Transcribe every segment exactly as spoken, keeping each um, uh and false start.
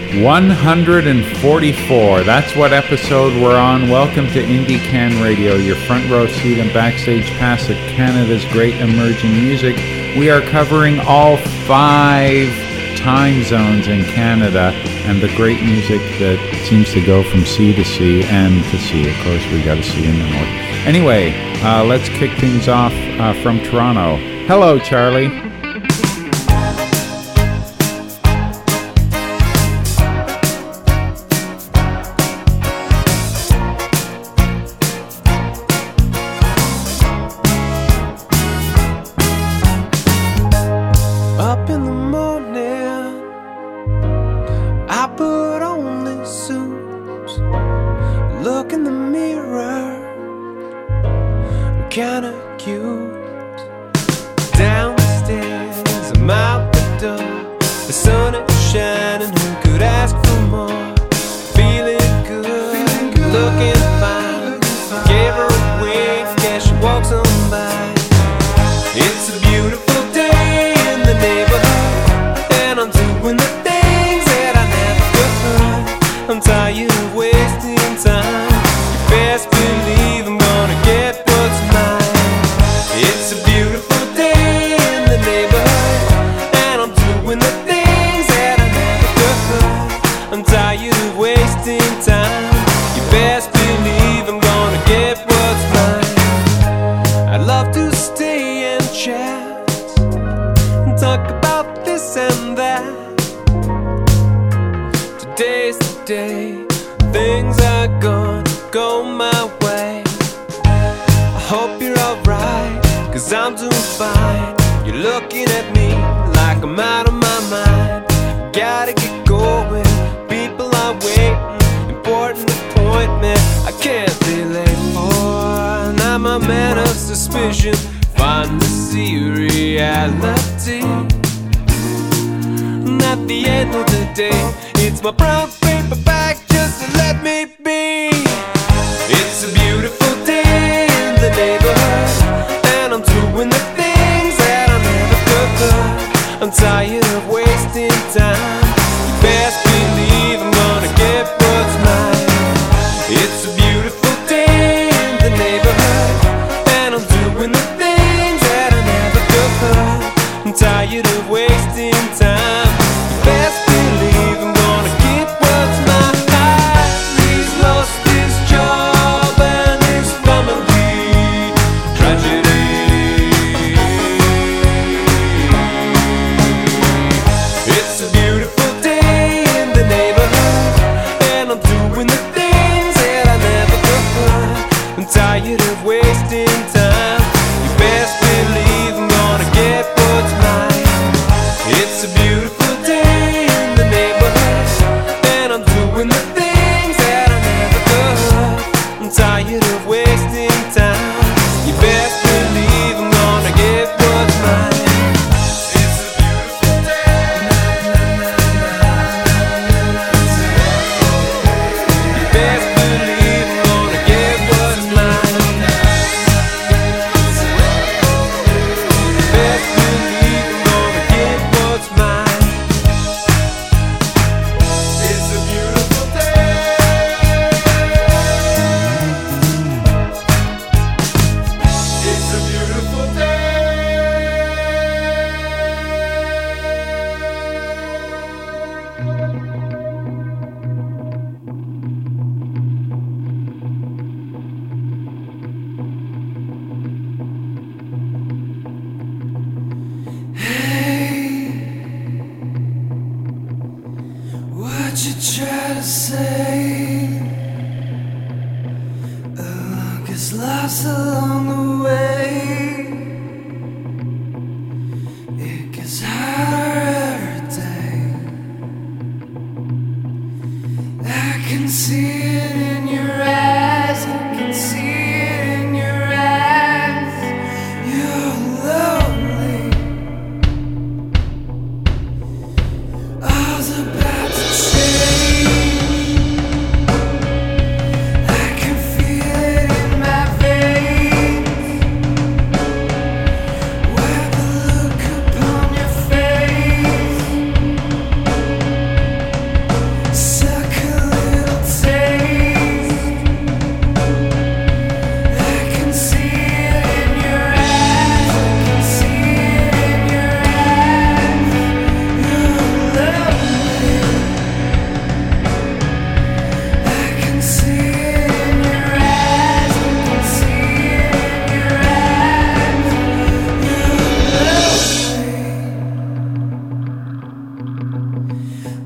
one forty-four. That's what episode we're on. Welcome to Indie Can Radio, your front row seat and backstage pass at Canada's great emerging music. We are covering all five time zones in Canada and the great music that seems to go from sea to sea and to sea. Of course, we got a sea in the north. Anyway, uh, let's kick things off uh, from Toronto. Hello, Charlie.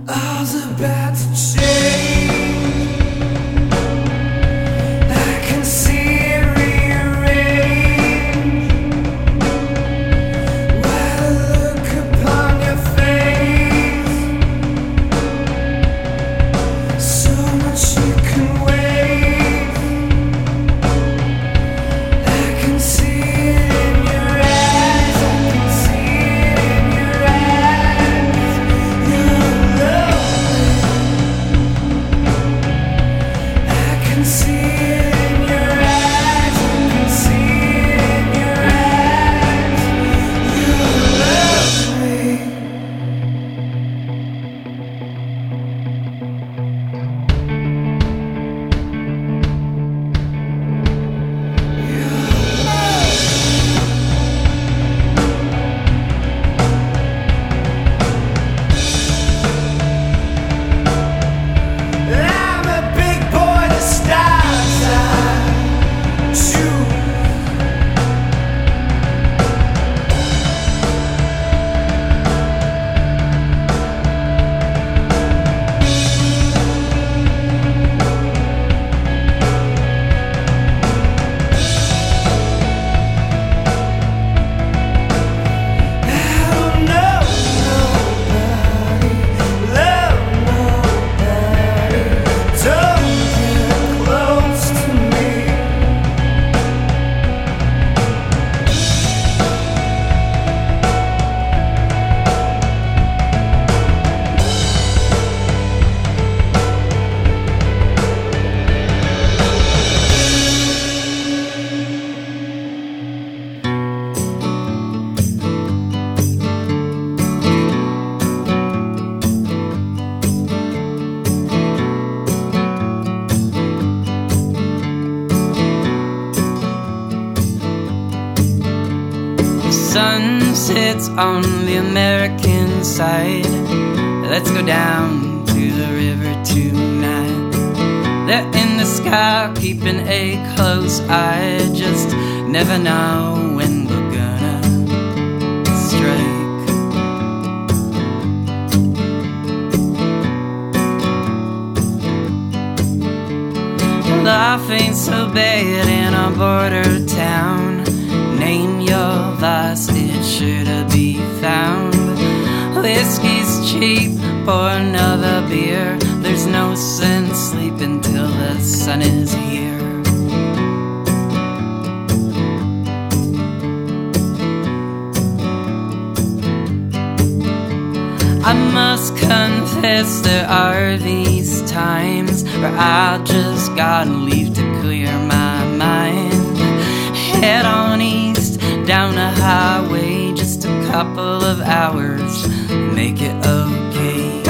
sun sets on the American side. Let's go down to the river tonight. They're in the sky, keeping a close eye. Just never know when we're gonna strike. Life ain't so bad in a border town. Name your vice, it's sure to be found. Whiskey's cheap, pour another beer. There's no sense sleeping till the sun is here. I must confess there are these times where I just gotta leave to clear my mind. Head on east, down a highway, just a couple of hours, make it okay.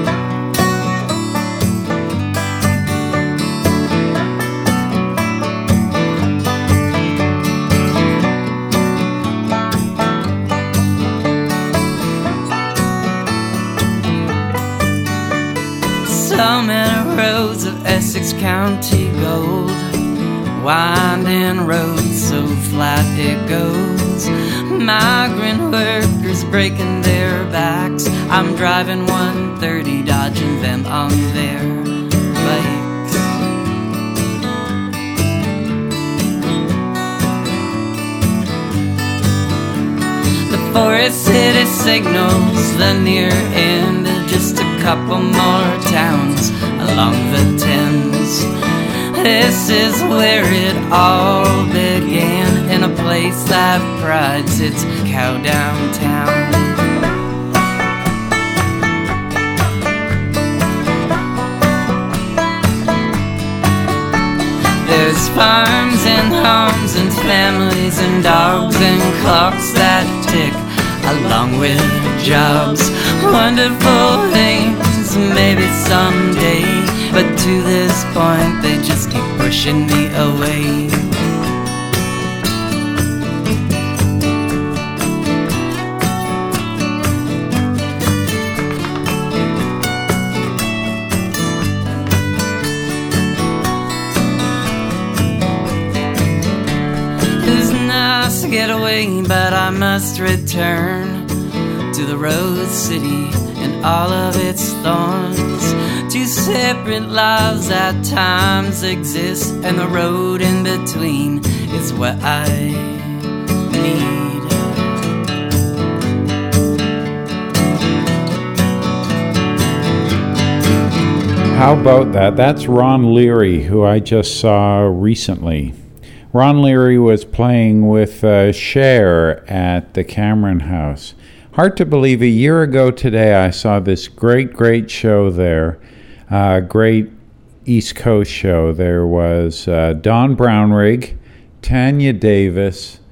So many roads of Essex County gold, winding roads so flat it goes. Migrant workers breaking their backs. I'm driving one thirty, dodging them on their bikes. The Forest City signals the near end. Just a couple more towns along the Thames. This is where it all began, in a place that prides its cow downtown. There's farms and homes and families and dogs and clocks that tick along with jobs. Wonderful things, maybe someday, but to this point they just keep pushing me away. It was nice to get away, but I must return to the road city and all of its thorns. Two separate lives at times exist, and the road in between is what I need. How about that? That's Ron Leary, who I just saw recently. Ron Leary was playing with uh, Cher at the Cameron House. Hard to believe, a year ago today I saw this great, great show there. Uh, great East Coast show. There was uh, Don Brownrigg, Tanya Davis,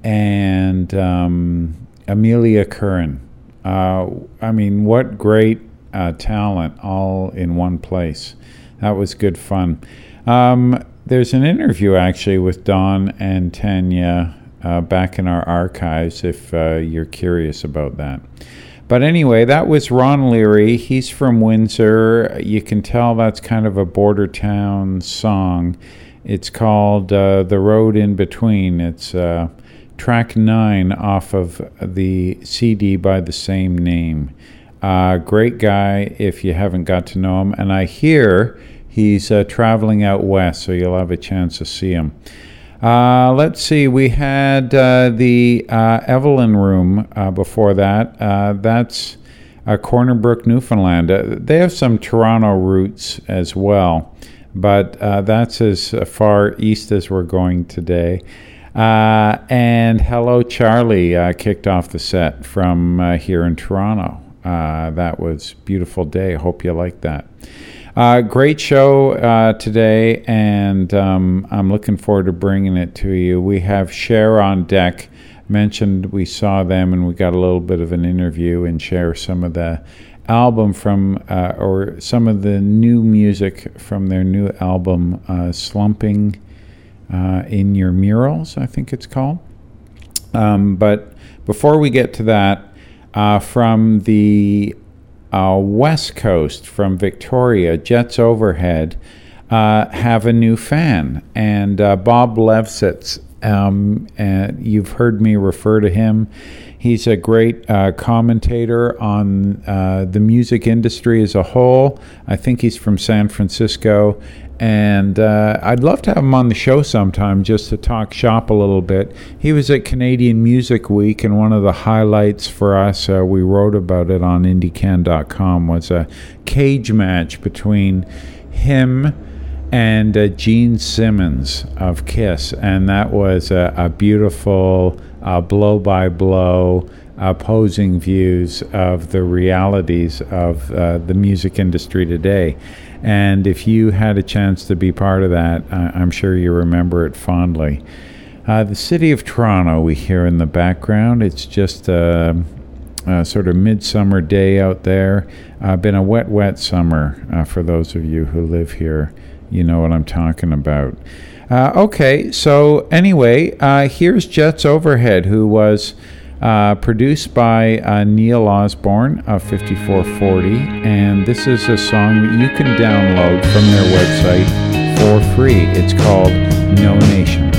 and um, Amelia Curran. Uh, I mean, what great uh, talent all in one place. That was good fun. Um, there's an interview actually with Don and Tanya uh, back in our archives if uh, you're curious about that. But anyway, that was Ron Leary. He's from Windsor. You can tell that's kind of a border town song. It's called uh, The Road in Between. It's uh, track nine off of the C D by the same name. Uh, great guy if you haven't got to know him. And I hear he's uh, traveling out west, so you'll have a chance to see him. Uh, let's see, we had uh, the uh, Evelyn Room uh, before that. Uh, that's uh, Corner Brook, Newfoundland. Uh, they have some Toronto roots as well, but uh, that's as far east as we're going today. Uh, and Hello Charlie uh, kicked off the set from uh, here in Toronto. Uh, that was a beautiful day. Hope you liked that. Uh, great show uh, today, and um, I'm looking forward to bringing it to you. We have Cher on deck. Mentioned we saw them, and we got a little bit of an interview and share some of the album from, uh, or some of the new music from their new album, uh, Slumping uh, in Your Murals, I think it's called. Um, but before we get to that, uh, from the Uh, West Coast, from Victoria, Jets Overhead, uh, have a new fan. And uh, Bob Levsitz, um, uh, you've heard me refer to him. He's a great uh, commentator on uh, the music industry as a whole. I think he's from San Francisco. And uh, I'd love to have him on the show sometime just to talk shop a little bit. He was at Canadian Music Week, and one of the highlights for us, uh, we wrote about it on indie can dot com, was a cage match between him and uh, Gene Simmons of Kiss. And that was a, a beautiful uh, blow-by-blow opposing views of the realities of uh, the music industry today. And if you had a chance to be part of that, uh, I'm sure you remember it fondly. Uh, the city of Toronto we hear in the background. It's just a, a sort of midsummer day out there. Uh, been a wet, wet summer uh, for those of you who live here. You know what I'm talking about. Uh, okay, so anyway, uh, here's Jets Overhead, who was Uh, produced by uh, Neil Osborne of fifty-four forty, and this is a song that you can download from their website for free. It's called No Nations.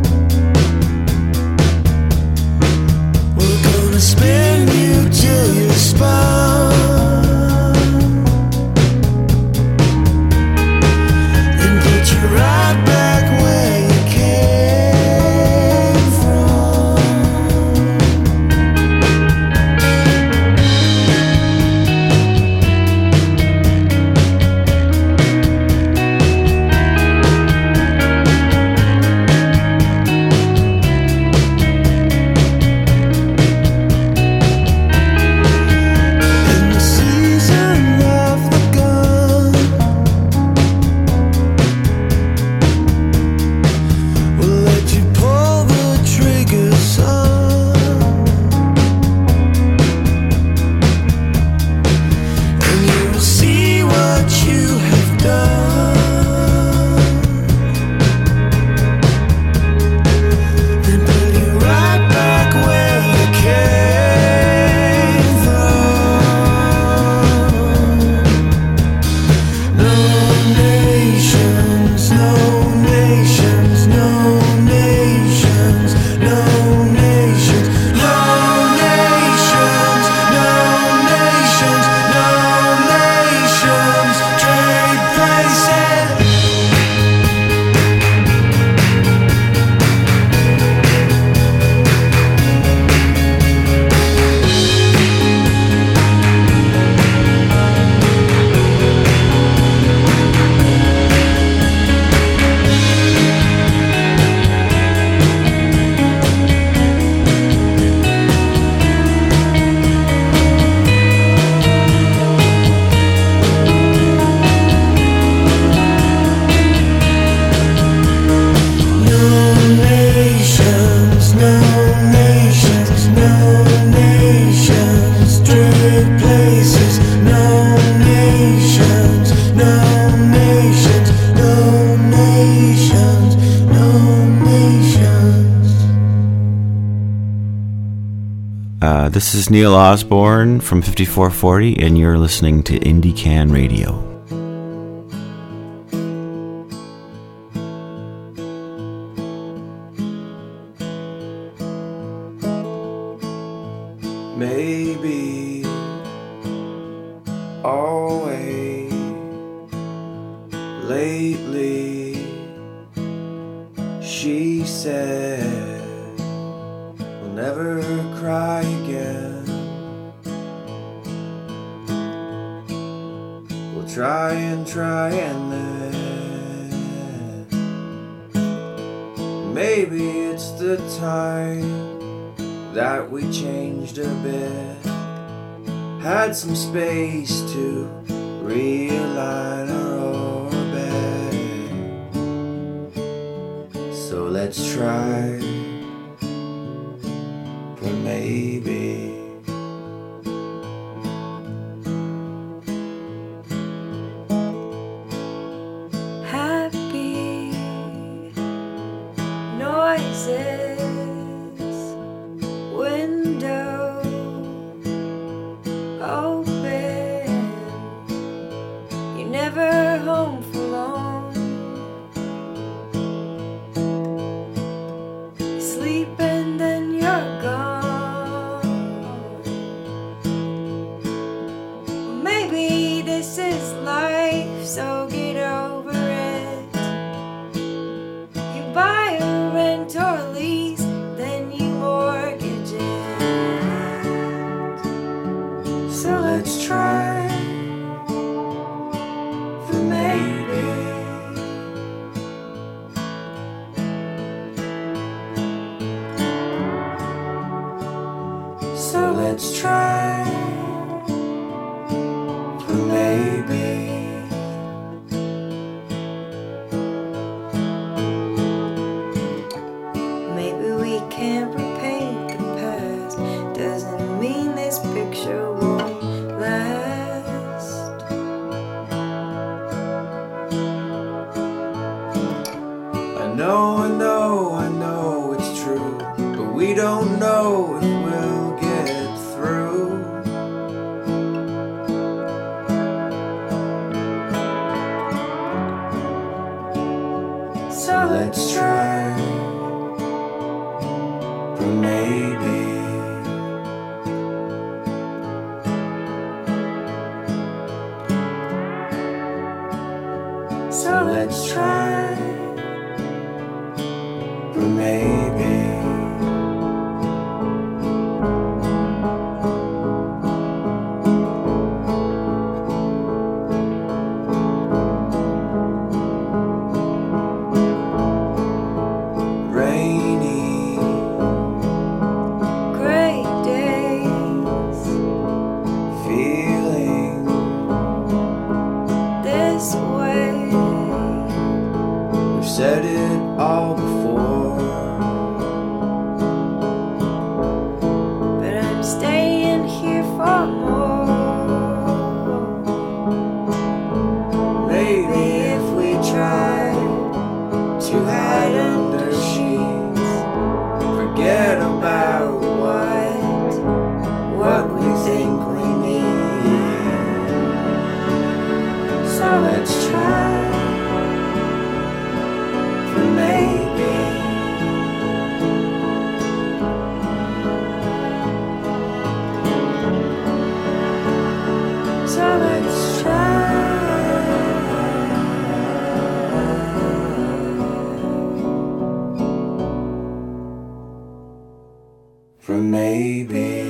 Spin you till you Uh, this is Neil Osborne from fifty-four forty, and you're listening to Indie Can Radio. Maybe always lately, she said we'll never cry again. We'll try and try and then maybe it's the time that we changed a bit, had some space to realign our orbit. So let's try for maybe. Happy noises, window open, you're never home for long, you sleep and then you're gone. Maybe this is life, so get over it. You buy a rent or lease, then you mortgage it. So let's try for maybe. So let's try for maybe. Maybe we can't repaint the past, doesn't mean this picture won't last. I know, I know, I know it's true, but we don't know if we'll get through. So let's try for maybe. So let's try for maybe. Rainy, Gray days, feeling this way. we've said it all before. But I'm staying here for more. Maybe if we try to hide under sheets, forget about what what we think we need. So let's try for maybe. So let's try for maybe.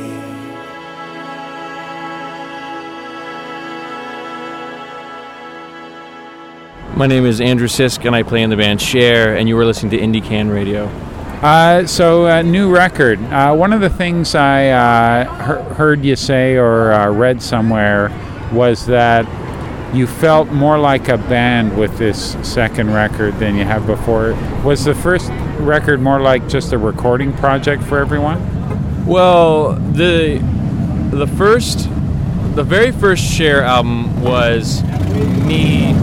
My name is Andrew Sisk, and I play in the band Share, and you were listening to Indie Can Radio. Uh, so, uh, new record. Uh, one of the things I uh, he- heard you say or uh, read somewhere was that you felt more like a band with this second record than you have before. Was the first record more like just a recording project for everyone? Well, the the first, the very first Share album was me,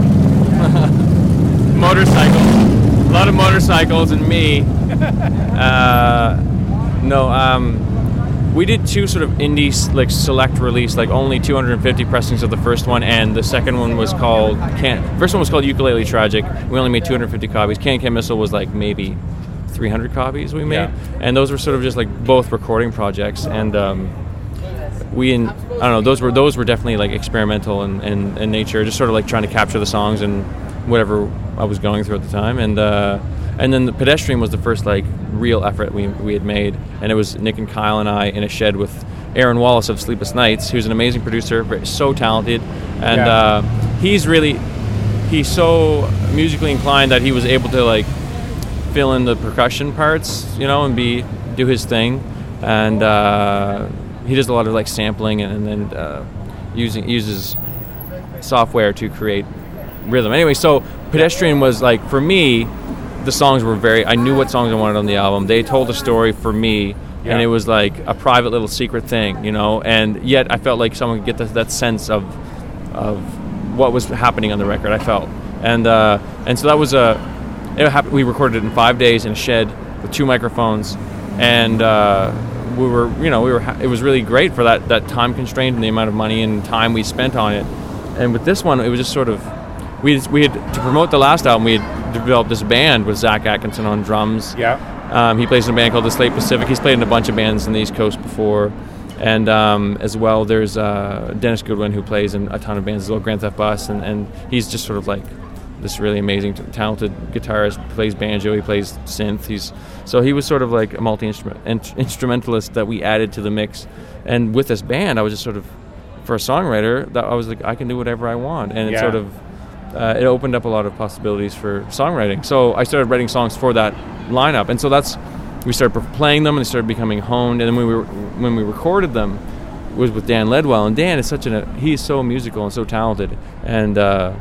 motorcycles, a lot of motorcycles and me. Uh, no, um, we did two sort of indie like select release, like only two hundred fifty pressings of the first one, and the second one was called Can. First one was called Ukulele Tragic. We only made two hundred fifty copies. Can Can Missile was like maybe three hundred copies we made, Yeah. and those were sort of just like both recording projects, and um, we in, I don't know, those were those were definitely like experimental in, in, in nature, just sort of like trying to capture the songs and whatever I was going through at the time, and uh, and then the Pedestrian was the first like real effort we we had made, and it was Nick and Kyle and I in a shed with Aaron Wallace of Sleepless Nights, who's an amazing producer, very, so talented, and Yeah. uh, he's really he's so musically inclined that he was able to like fill in the percussion parts, you know, and be do his thing, and uh, he does a lot of like sampling and, and then uh, using uses software to create rhythm. Anyway, so Pedestrian was like, for me, the songs were very, I knew what songs I wanted on the album. They told a story for me, Yeah. and it was like a private little secret thing, you know, and yet I felt like someone could get the, that sense of of what was happening on the record, I felt. And uh, and so that was a, it happened, we recorded it in five days in a shed with two microphones, and uh, we were, you know, we were, it was really great for that, that time constraint and the amount of money and time we spent on it. And with this one, it was just sort of, we we had, to promote the last album, we had developed this band with Zach Atkinson on drums. Yeah. Um, he plays in a band called the Slate Pacific. He's played in a bunch of bands in the East Coast before. And um, as well, there's uh, Dennis Goodwin, who plays in a ton of bands as well, Grand Theft Bus, and, and he's just sort of like this really amazing, t- talented guitarist. Plays banjo, he plays synth. He's so he was sort of like a multi-instrumentalist that we added to the mix. And with this band, I was just sort of, for a songwriter, that I was like, I can do whatever I want, and it Yeah. sort of uh, it opened up a lot of possibilities for songwriting. So I started writing songs for that lineup, and so that's. We started playing them, and they started becoming honed. And then when we were, when we recorded them, it was with Dan Ledwell. And Dan is such an he's so musical and so talented. And uh,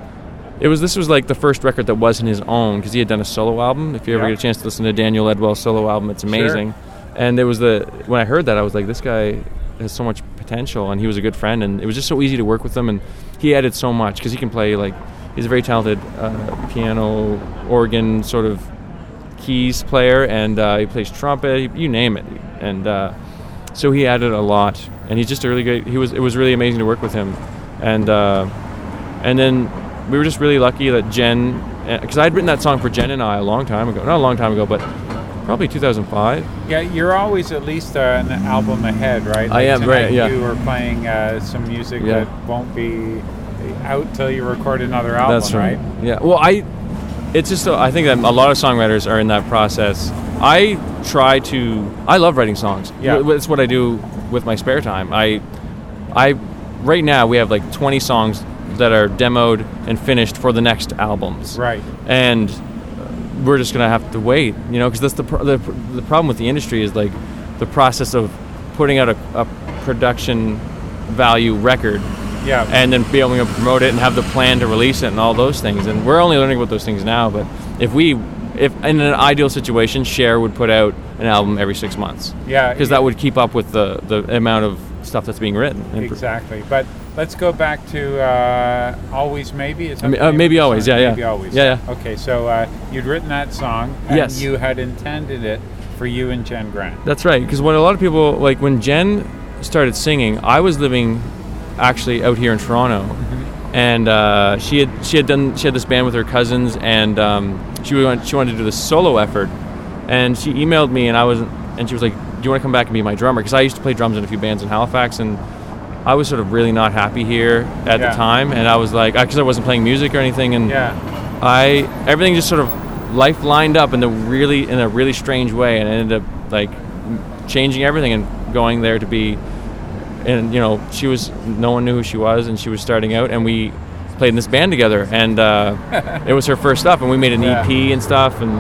it was this was like the first record that wasn't his own, because he had done a solo album. If you ever Yeah. get a chance to listen to Daniel Ledwell's solo album, it's amazing. Sure. And it was the when I heard that, I was like, this guy has so much potential, and he was a good friend, and it was just so easy to work with him. And he added so much because he can play like he's a very talented uh, piano, organ sort of keys player, and uh, he plays trumpet, you name it, and uh, so he added a lot, and he's just a really good. He was it was really amazing to work with him, and uh, and then we were just really lucky that Jen, because I'd written that song for Jen and I a long time ago, not a long time ago, but probably two thousand five. Yeah, you're always at least uh, an album ahead, right? I am, tonight right, yeah. You were playing uh, some music Yeah. that won't be out till you record another album, That's right. right? Yeah. Well, I. It's just uh, I think that a lot of songwriters are in that process. I try to. I love writing songs. Yeah. W- It's what I do with my spare time. I, I, right now we have like twenty songs that are demoed and finished for the next albums. Right. And we're just gonna have to wait, you know, because that's the, pro- the the problem with the industry is like the process of putting out a, a production value record. Yeah. And then be able to promote it and have the plan to release it and all those things. And we're only learning about those things now. But if we, if in an ideal situation, Cher would put out an album every six months. Yeah. Because that would keep up with the, the amount of stuff that's being written. And Exactly. But let's go back to uh, Always Maybe. Is that I mean, the uh, name of Maybe the Always, song? yeah, yeah. Maybe Always. Yeah, yeah. Okay, so uh, you'd written that song, and Yes. you had intended it for you and Jen Grant. That's right. Because what a lot of people, like when Jen started singing, I was living actually out here in Toronto. Mm-hmm. And uh, she had she had done she had this band with her cousins, and um, she wanted she wanted to do this solo effort, and she emailed me, and I was and she was like, "Do you want to come back and be my drummer?" Because I used to play drums in a few bands in Halifax, and I was sort of really not happy here at Yeah. the time, and I was like, because I wasn't playing music or anything, and Yeah. I everything just sort of life lined up in the really in a really strange way, and I ended up like changing everything and going there to be. And you know, she was no one knew who she was, and she was starting out, and we played in this band together, and uh, it was her first stuff, and we made an Yeah. E P and stuff, and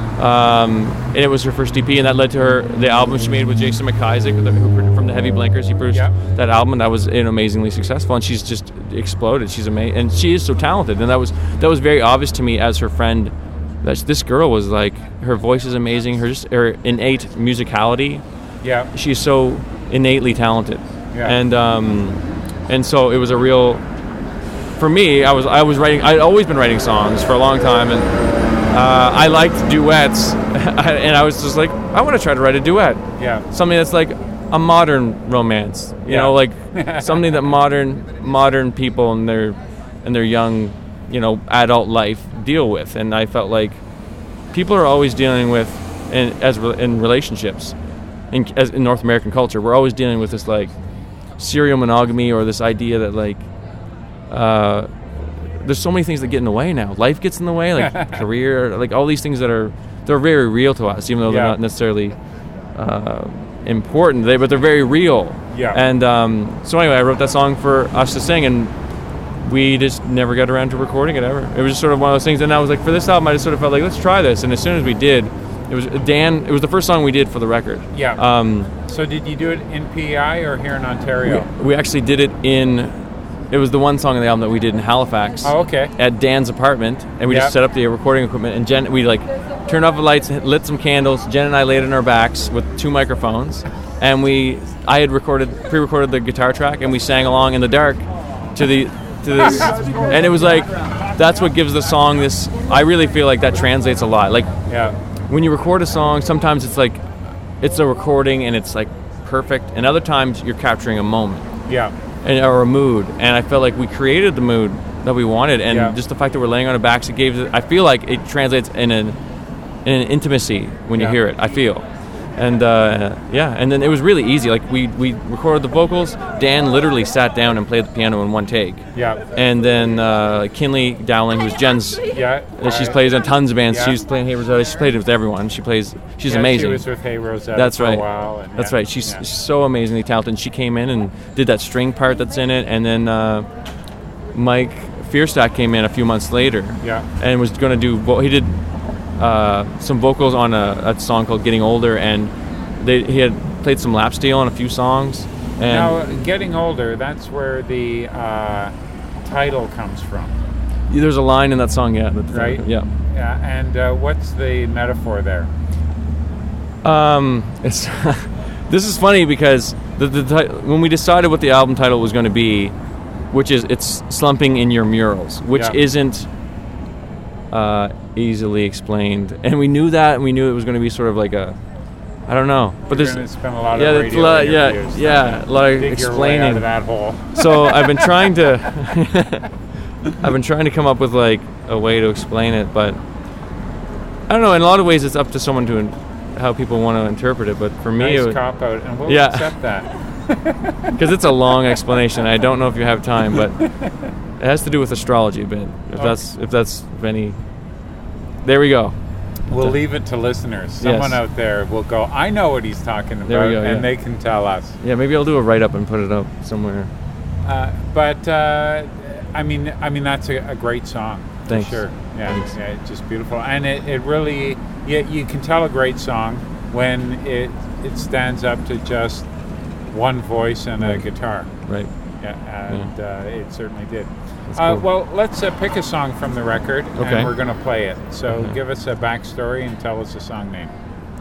um, and it was her first E P, and that led to her the album she made with Jason McIsaac who, who, from the Heavy Blinkers. He produced Yeah. that album, and that was you know, amazingly successful, and she's just exploded. She's amazing, and she is so talented, and that was that was very obvious to me as her friend. That this girl was like, her voice is amazing, her just her innate musicality. Yeah. She's so innately talented. Yeah. And um, and so it was a real. For me, I was I was writing. I'd always been writing songs for a long time, and uh, I liked duets, and I was just like, I want to try to write a duet, Yeah. something that's like a modern romance, you Yeah. know, like something that modern modern people in their in their young, you know, adult life deal with. And I felt like people are always dealing with, in, as re- in relationships, in, as in North American culture, we're always dealing with this like serial monogamy, or this idea that like uh, there's so many things that get in the way now. Life gets in the way, like career, like all these things that are they're very real to us, even though Yeah. they're not necessarily uh, important. They but they're very real. Yeah. And um, so anyway, I wrote that song for us to sing, and we just never got around to recording it ever. It was just sort of one of those things. And I was like, for this album, I just sort of felt like, let's try this. And as soon as we did, it was Dan. It was the first song we did for the record. Yeah. Um, So did you do it in P E I or here in Ontario? we, we actually did it in. It was the one song on the album that we did in Halifax. Oh, okay. At Dan's apartment, and we Yeah. just set up the recording equipment. And Jen, we like turned off the lights, lit some candles. Jen and I laid on our backs with two microphones, and we. I had recorded, pre-recorded the guitar track, and we sang along in the dark to the to this, and it was like that's what gives the song this. I really feel like that translates a lot. Like Yeah. when you record a song, sometimes it's like it's a recording and it's like perfect, and other times you're capturing a moment Yeah. and or a mood. And I felt like we created the mood that we wanted, and Yeah. just the fact that we're laying on our backs, it gave. it- I feel like it translates in an in an intimacy when you Yeah. hear it. I feel. And uh, yeah, and then it was really easy. Like we, we recorded the vocals. Dan literally sat down and played the piano in one take. Yeah. And then uh, Kinley Dowling, who's Jen's, Yeah. uh, she's uh, plays in tons of bands. yeah. She's playing Hey Rosetta. She's played it with everyone. She plays. She's yeah, amazing. She was with Hey Rosetta That's for right. a while. And That's yeah. right. She's Yeah. so amazingly talented. She came in and did that string part that's in it, and then uh, Mike Fierstack came in a few months later. Yeah. And was going to do. Well, he did uh, some vocals on a, a song called "Getting Older," and they, he had played some lap steel on a few songs. And Now, Getting Older, that's where the uh, title comes from, there's a line in that song, yeah. That, right? Yeah. Yeah. And uh, what's the metaphor there? Um, it's this is funny because the, the ti- when we decided what the album title was going to be, which is it's slumping in your murals, which Yeah. isn't uh, easily explained, and we knew that, and we knew it was going to be sort of like a, I don't know, but You're there's going to spend a lot yeah, of there's radio a lot- yeah, interviews yeah, trying to a lot of dig your way out explaining. of that hole. So I've been trying to I've been trying to come up with like a way to explain it, but I don't know. In a lot of ways, it's up to someone to in, how people want to interpret it. But for me, Nice it, cop out, and we'll Yeah. accept that. because it's a long explanation. I don't know if you have time, but it has to do with astrology a bit. If Okay. that's if that's of any. There we go. We'll leave it to listeners. Someone Yes. out there will go, I know what he's talking about, There we go, and yeah. they can tell us. Yeah, maybe I'll do a write up and put it up somewhere. Uh, but uh, I mean, I mean that's a, a great song. Thanks. For sure. Yeah, Thanks. yeah, it's just beautiful, and it, it really, yeah, you can tell a great song when it it stands up to just one voice and a Right. guitar. Right. Yeah, and uh, it certainly did. That's Uh, cool. well, let's uh, pick a song from the record, Okay. and we're going to play it. So Okay. give us a backstory and tell us the song name.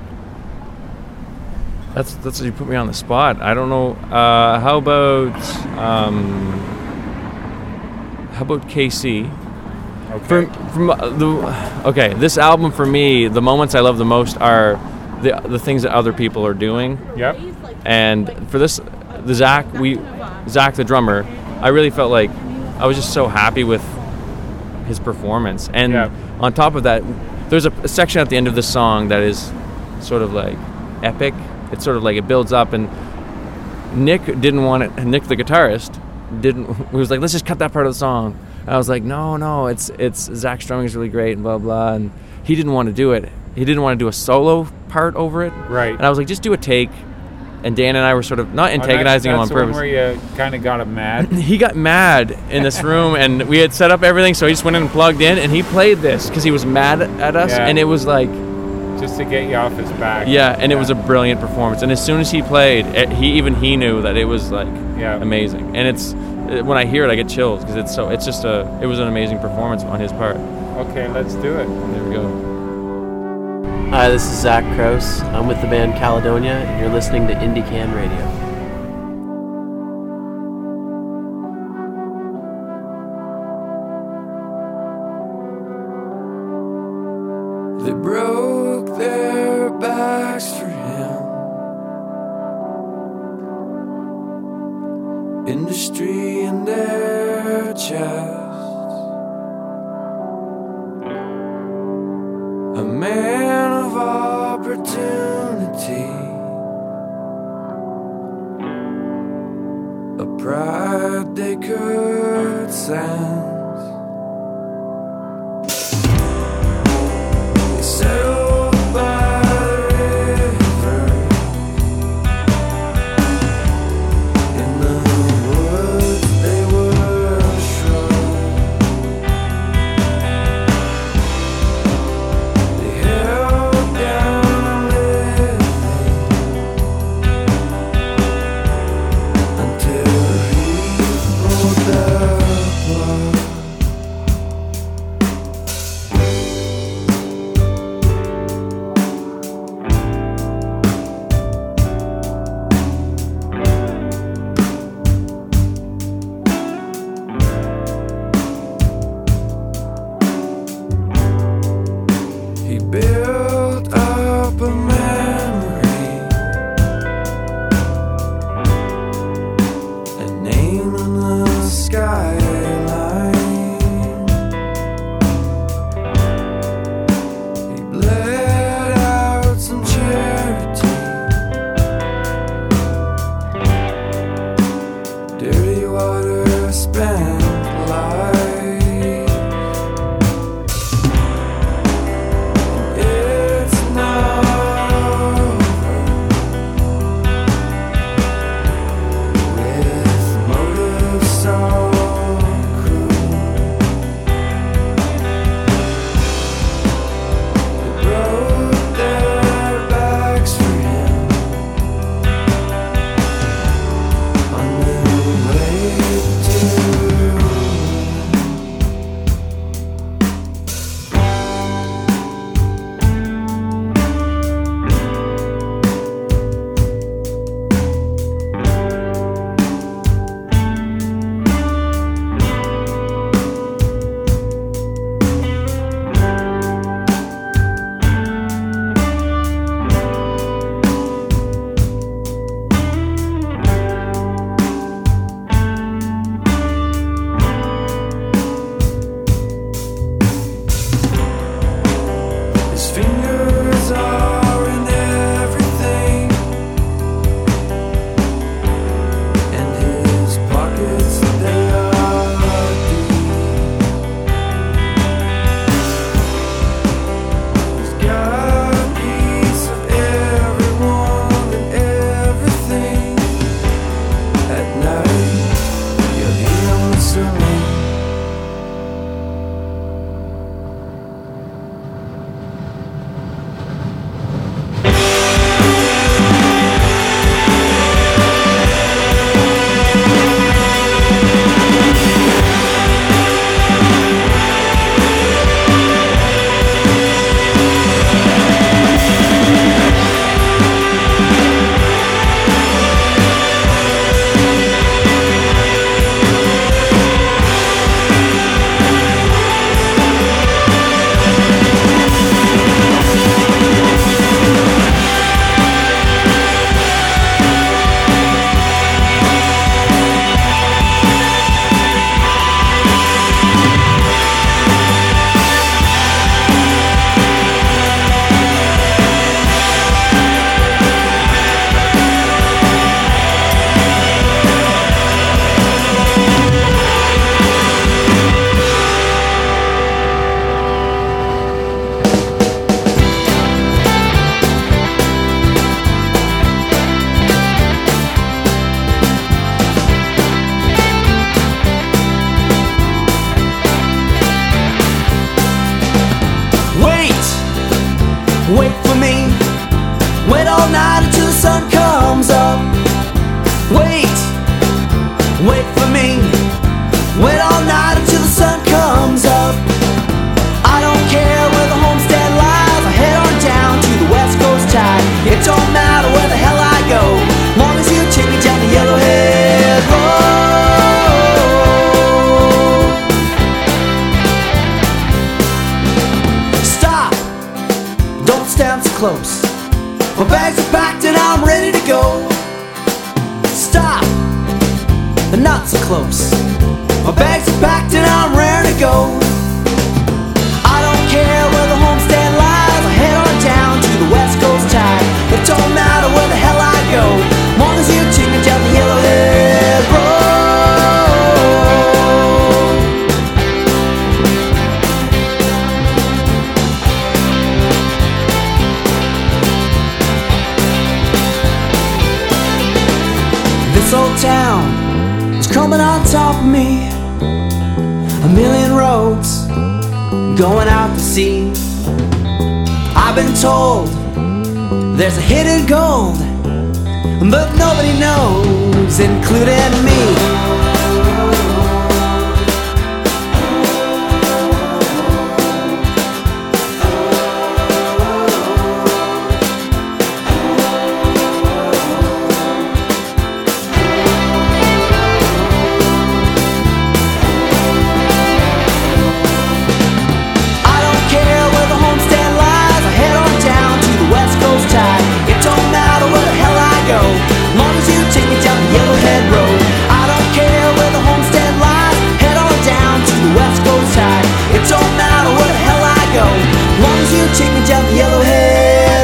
That's that's you put me on the spot. I don't know. Uh, how about um, how about K C? Okay. From from uh, the okay, this album for me, the moments I love the most are the the things that other people are doing. Yep. And for this, the Zach, we Zach the drummer, I really felt like I was just so happy with his performance. And Yeah. on top of that, there's a, a section at the end of the song that is sort of like epic. It's sort of like it builds up, and Nick didn't want it. Nick, the guitarist, didn't. He was like, let's just cut that part of the song. And I was like, no, no, it's it's Zach's drumming is really great and blah blah. And he didn't want to do it. He didn't want to do a solo part over it. Right. And I was like, just do a take. And Dan and I were sort of not Oh, that's- antagonizing him on that's the one purpose. where you kind of got him mad. He got mad in this room, and we had set up everything, so he just went in and plugged in, and he played this because he was mad at us, Yeah. and it was like, Just to get you off his back. yeah, and it was a brilliant performance. And as soon as he played, it, he even he knew that it was like Yeah. amazing. And it's uh, when I hear it, I get chills because it's so. It's just a. It was an amazing performance on his part. Okay, let's do it. There we go. Hi, this is Zach Krause. I'm with the band Caledonia, and you're listening to IndieCan Radio. They broke their backs for him. chest. A man of opportunity, a pride they could sense. They settled by the river, in the woods they were sure. They held down living until he pulled the plug. He built up a memory, a name in the skyline. He bled out some charity, dirty water spent life. It's not over with motive so cruel. They broke their backs for him on their way to his fingers are in everything, and his pockets they are deep. He's got a piece of everyone and everything. At night, you'll hear him whistling. Wait, wait for me. Wait all night until the sun comes up. Wait, wait for me. Wait all night until the sun comes up. I don't care where the homestead lies. I head on down to the West Coast tide. It don't matter where the hell I go, long as you take me down the Yellowhead Road. Stop! Don't stand so close. My bags are packed and I'm ready to go. Stop! But not so close. My bags are packed and I'm ready to go. I don't care where the homestead lies. I head on down to the West Coast tide. It don't matter where the hell I go, as long as you take me down the Yellowhead Road. This old town is coming on top of me. A million roads going out to sea. I've been told there's a hidden gold, but nobody knows, including me. Take me down the Yellowhead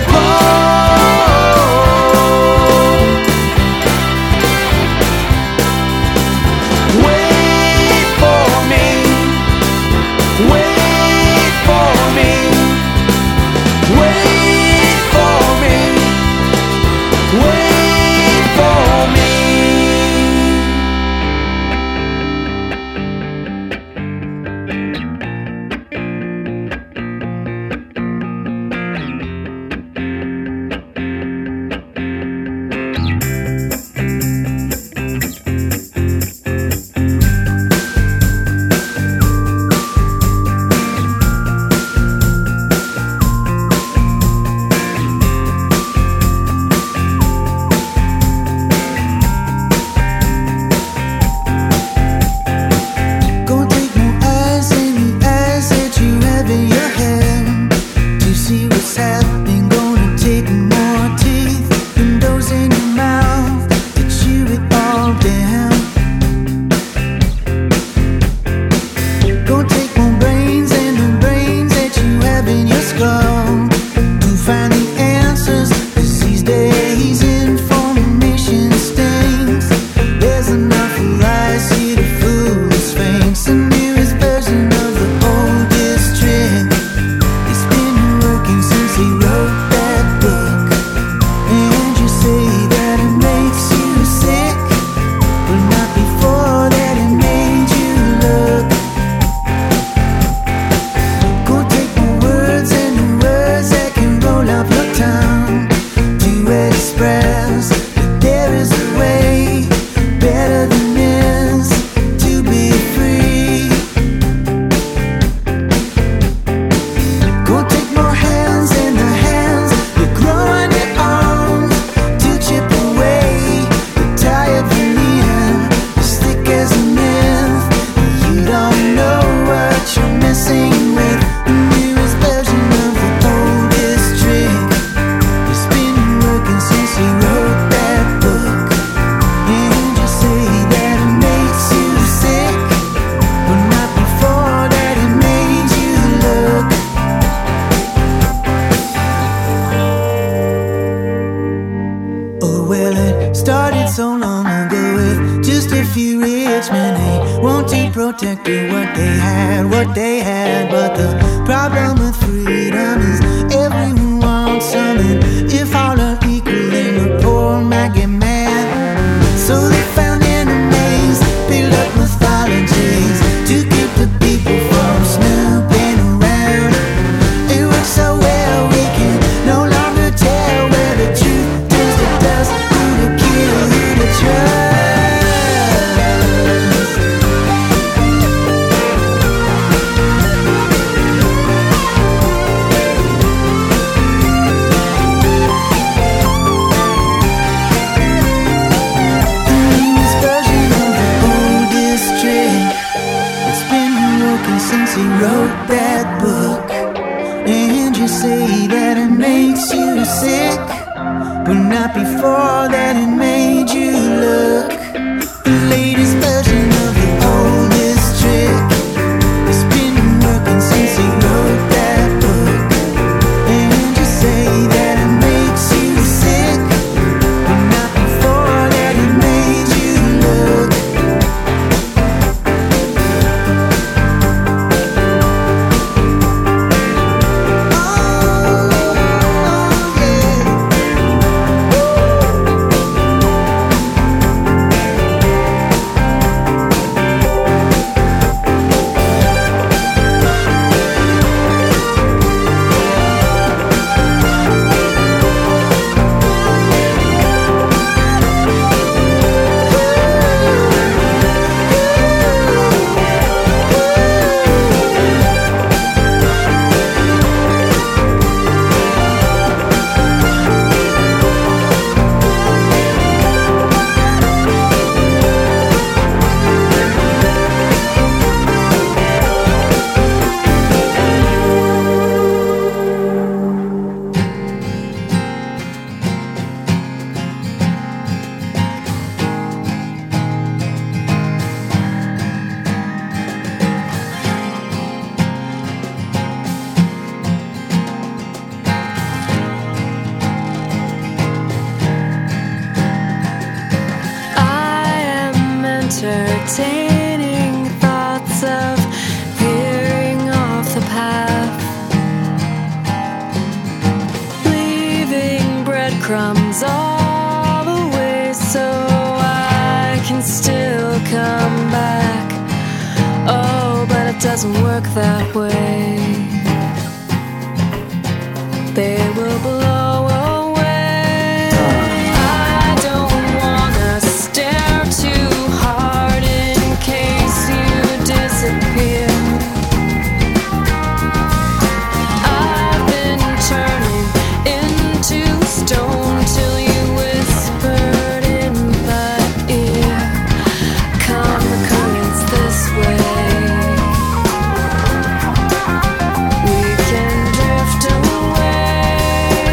Road. Wait for me, wait for me, wait for me, wait for me. Protected what they had, what they had. But the problem with freedom is everyone wants something. If all are equal, then the poor might get mad. So they found enemies, built up mythologies to keep the people from snooping around. It works so well, we can no longer tell where the truth turns to dust, who to kill, who to trust. He wrote that book, and you say that it makes you sick, but not before that it made you look. The latest version of the oldest entertaining thoughts of veering off the path, leaving breadcrumbs all the way so I can still come back. Oh, but it doesn't work that way. They will blow away. I don't wanna stare too hard in case you disappear. I've been turning into stone till you whispered in my ear, come the currents this way. We can drift away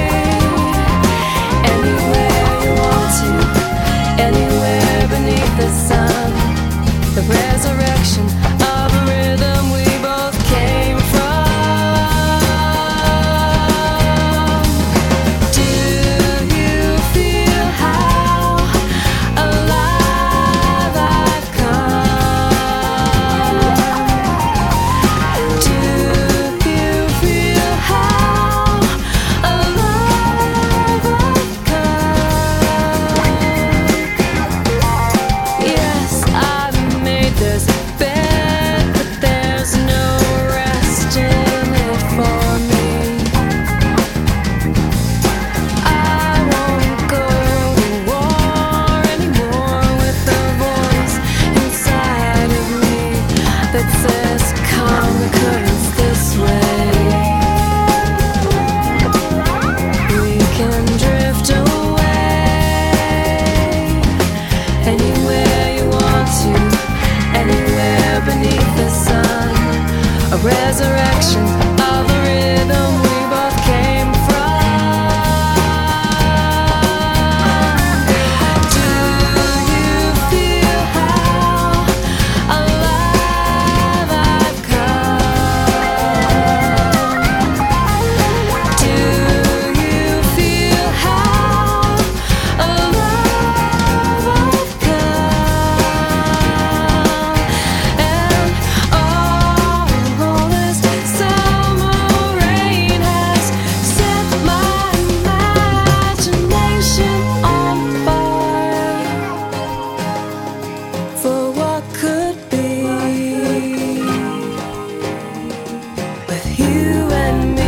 anywhere you want to, anywhere beneath the sun. The resurrection of a rhythm we both came from. Do you feel how alive I've come? Do you feel how alive I've come? Yes, I've made this bed, but there's no rest in it for me. I won't go to war anymore with the voice inside of me that says, come the currents this way. We can drift away anywhere you want to, anywhere beneath the sun. A resurrection of a rhythm we both came from. Do you feel how alive I've come? Do you feel how alive I've come? And all this summer rain has set my imagination on fire for what could be with you and me.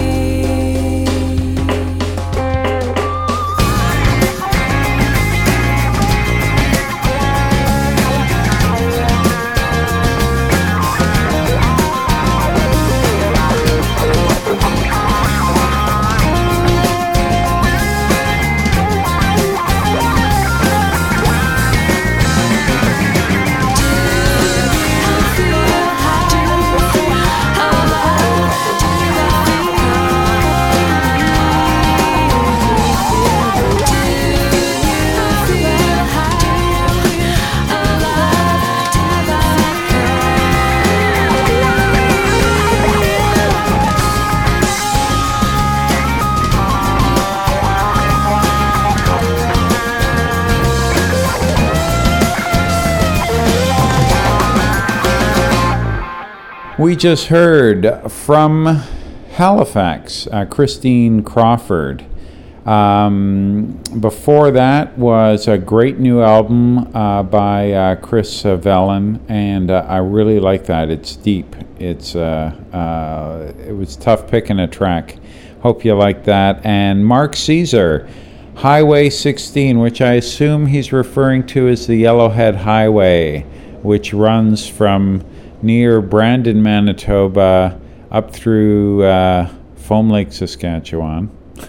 We just heard from Halifax, uh, Christine Crawford. Um, before that was a great new album uh, by uh, Chris uh, Vellon, and uh, I really like that. It's deep. It's uh, uh, it was tough picking a track. Hope you like that. And Mark Caesar, Highway sixteen, which I assume he's referring to as the Yellowhead Highway, which runs from near Brandon, Manitoba, up through uh, Foam Lake, Saskatchewan,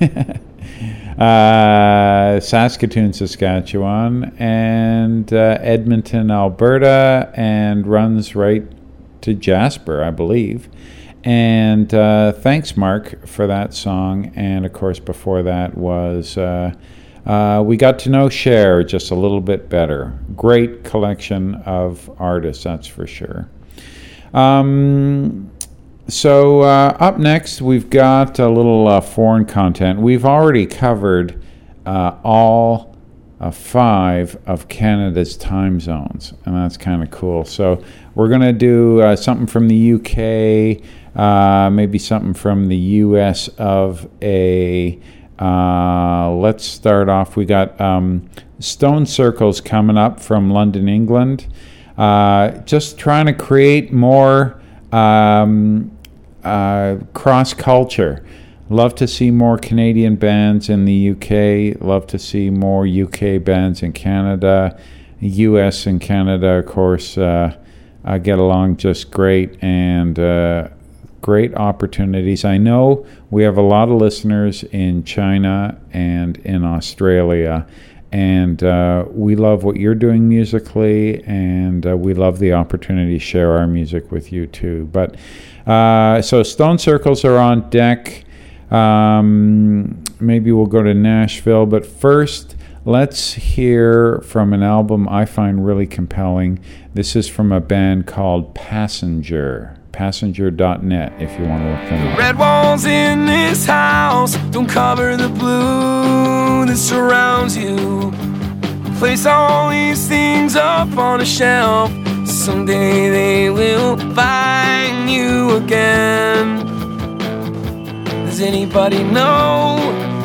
uh, Saskatoon, Saskatchewan, and uh, Edmonton, Alberta, and runs right to Jasper, I believe. And uh, thanks, Mark, for that song. And, of course, before that was uh, uh, we got to know Cher just a little bit better. Great collection of artists, that's for sure. Um, so uh, up next, we've got a little uh, foreign content. We've already covered uh, all uh, five of Canada's time zones, and that's kind of cool. So we're going to do uh, something from the U K, uh, maybe something from the U S of A. Uh, let's start off. We got um, Stone Circles coming up from London, England. Uh, just trying to create more um, uh, cross-culture. Love to see more Canadian bands in the U K. Love to see more U K bands in Canada. U S and Canada, of course, uh, uh, get along just great, and uh, great opportunities. I know we have a lot of listeners in China and in Australia, and uh, we love what you're doing musically, and uh, we love the opportunity to share our music with you too. But uh, so Stone Circles are on deck. Um, maybe we'll go to Nashville, but first let's hear from an album I find really compelling. This is from a band called Passenger. Passenger dot net if you want to look them up. Red walls in this house don't cover the blue that surrounds you. Place all these things up on a shelf. Someday they will find you again. Does anybody know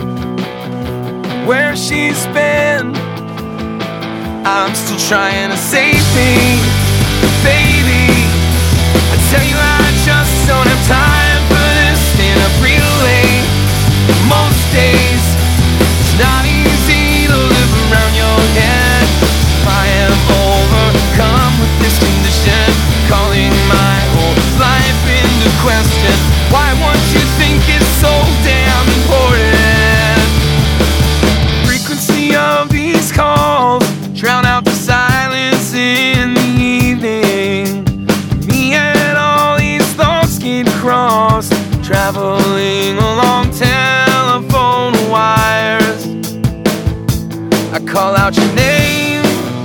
where she's been? I'm still trying to save me, baby. I tell you I just don't have time for this. Staying up real late most days. It's not easy to live around your head. I am overcome with this condition, calling my whole life into question. Why won't you think it's so damn important? Frequency of these calls drown out the silence in the evening. Me and all these thoughts get crossed, traveling along telephone wires. I call out your name,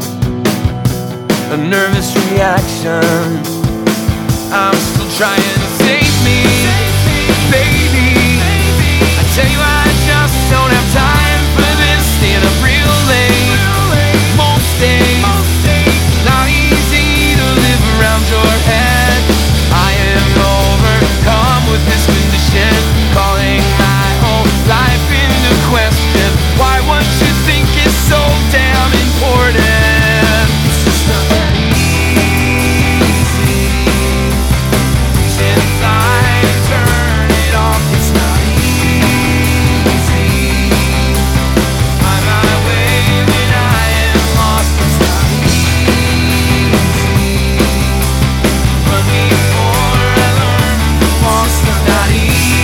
a nervous reaction. I'm still trying to save me, baby. I tell you I just don't have time for this. Staying up real late most days. Not easy to live around your head. I am overcome with this condition, calling my whole life into question. Why won't you think it's so damn important? It's just not that easy. Reach inside and turn it off. It's not easy. Find my way when I am lost. It's not easy. Run before I learn to walk. It's not easy.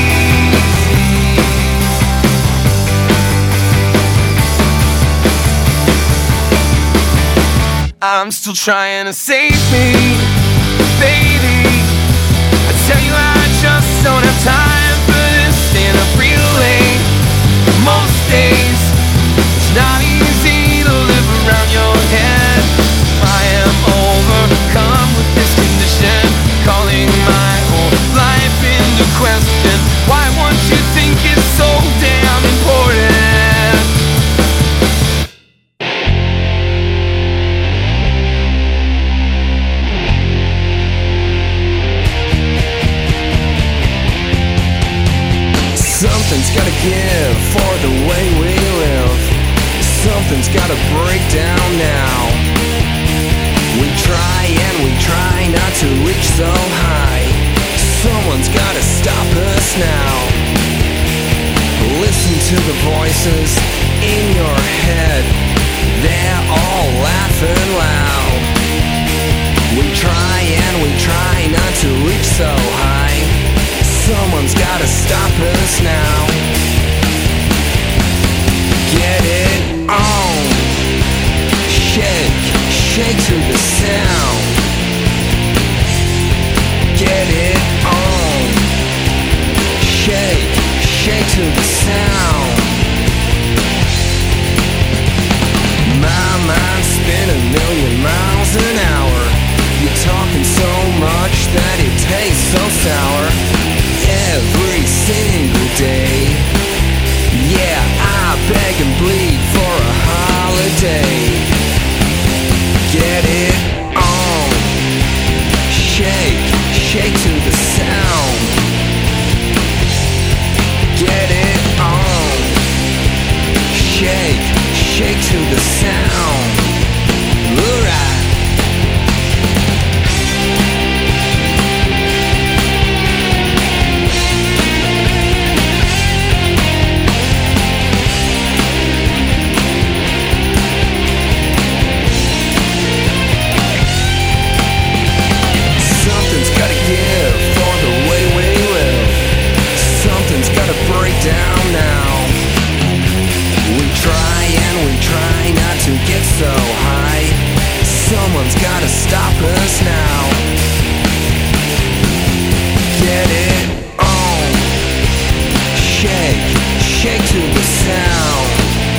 I'm still trying to save me, baby. I tell you I just don't have time for this. Staying up real late most days. It's not easy to live around your head. I am overcome with this condition, calling my whole life into question. Why won't you think it's so damn important? Something's gotta give for the way we live. Something's gotta break down now. We try and we try not to reach so high. Someone's gotta stop us now. Listen to the voices in your head. They're all laughing loud. We try and we try not to reach so high. Someone's gotta stop us now. Get it on. Shake, shake to the sound. Get it on. Shake, shake to the sound. My mind's spinning a million miles an hour. You're talking so much that it tastes so sour. Every single day to the sound. Alright. Something's gotta give for the way we live. Something's gotta break down now. We try and we try not to get so high. Someone's gotta stop us now. Get it on. Shake, shake to the sound.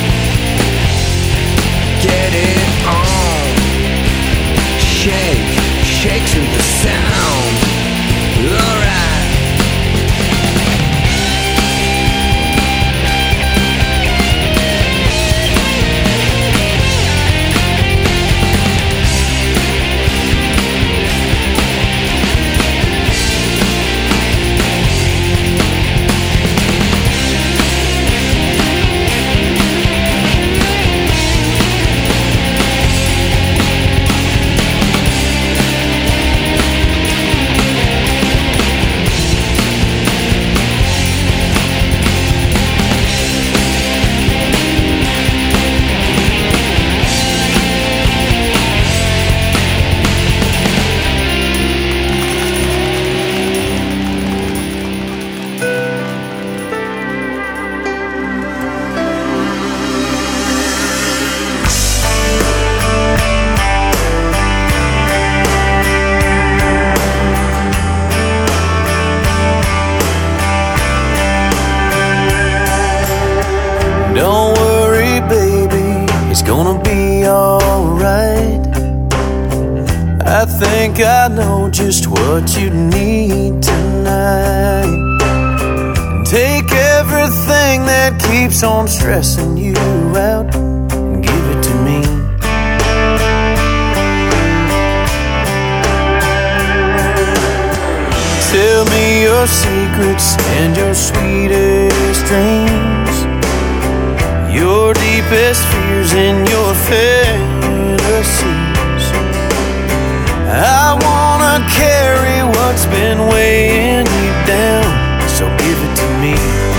Get it on. Shake, shake to the sound. Alright. Don't worry, baby, it's gonna be alright. I think I know just what you need tonight. Take everything that keeps on stressing you out and give it to me. Tell me your secrets and your sweetest dreams, your deepest fears and your fantasies. I wanna carry what's been weighing you down, so give it to me.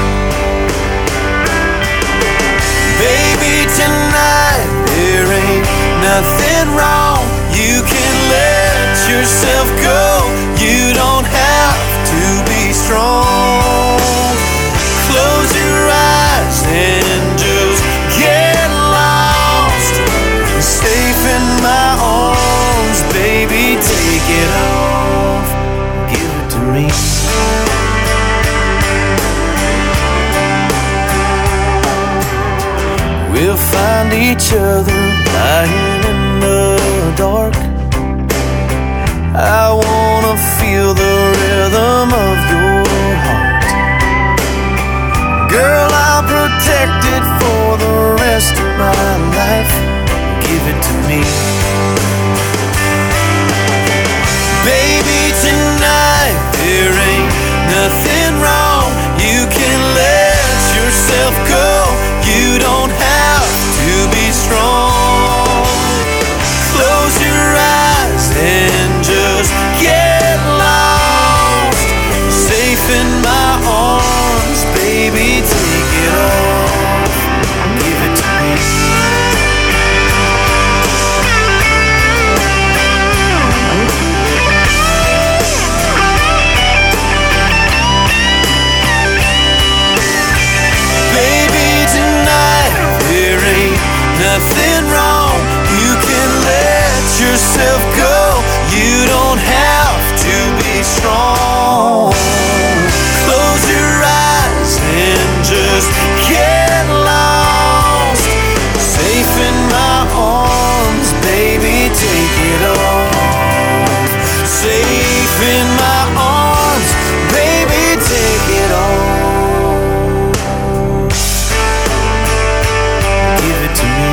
Baby, tonight there ain't nothing wrong. You can let yourself go. You don't have to be strong. Close your eyes and just get lost. Safe in my arms, baby, take it off. Give it to me. We'll find each other lying in the dark. I wanna feel the rhythm of your heart. Girl, I'll protect it for the rest of my life. Give it to me. Baby, tonight there ain't nothing wrong. You can let yourself go. You don't have to be strong. Close your eyes and just get lost. Safe in my arms, baby, take it off. Give it to me. Baby, tonight there ain't nothing wrong. You can let yourself go. You don't have to be strong. Close your eyes and just get lost. Safe in my arms, baby, take it off. Safe in my arms, baby, take it off. Give it to me.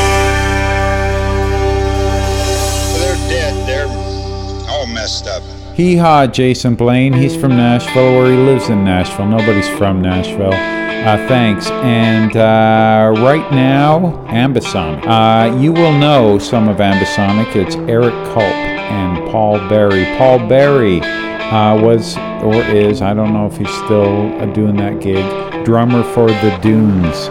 Up. Hee haw, Jason Blaine. He's from Nashville, or he lives in Nashville. Nobody's from Nashville. Uh, thanks. And uh, right now, Ambisonic. Uh, you will know some of Ambisonic. It's Eric Culp and Paul Berry. Paul Berry uh, was, or is, I don't know if he's still uh, doing that gig, drummer for the Dunes.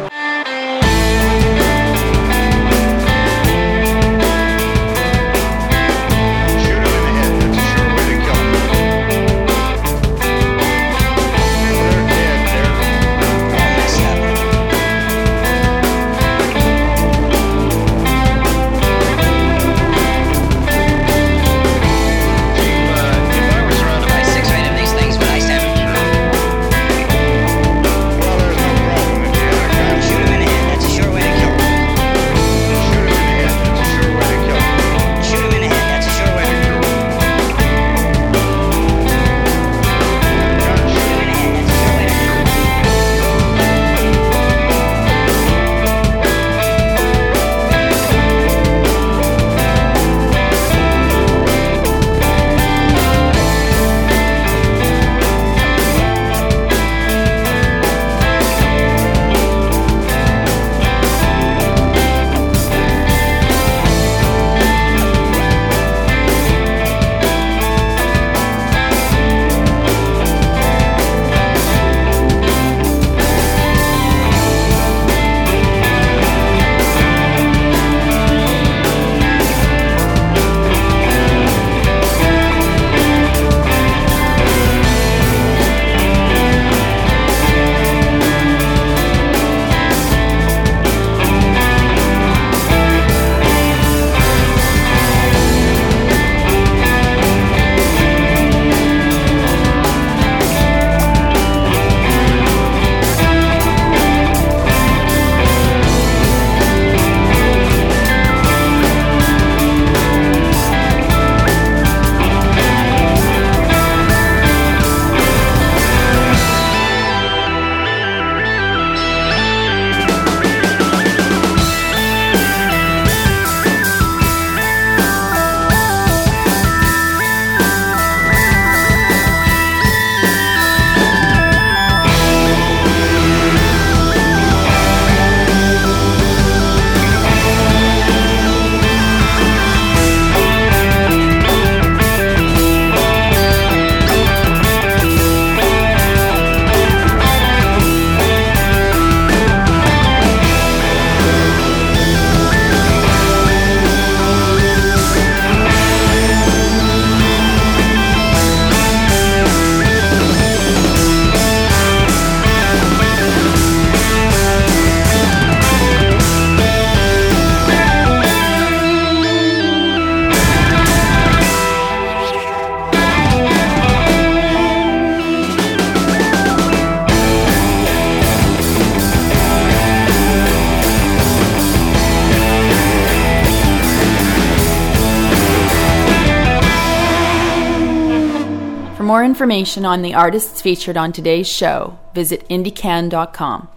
For more information on the artists featured on today's show, visit indie can dot com.